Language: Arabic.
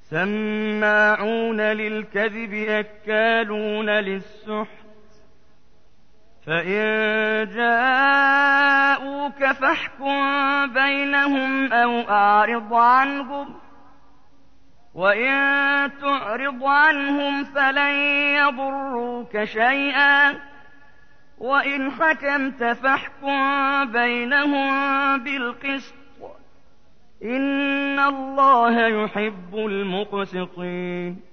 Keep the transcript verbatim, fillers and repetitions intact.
سماعون للكذب أكالون للسحت فإن جاءوك فاحكم بينهم أو أعرض عنهم وإن تعرض عنهم فلن يضروك شيئا وإن حكمت فاحكم بينهم بالقسط إن الله يحب المقسطين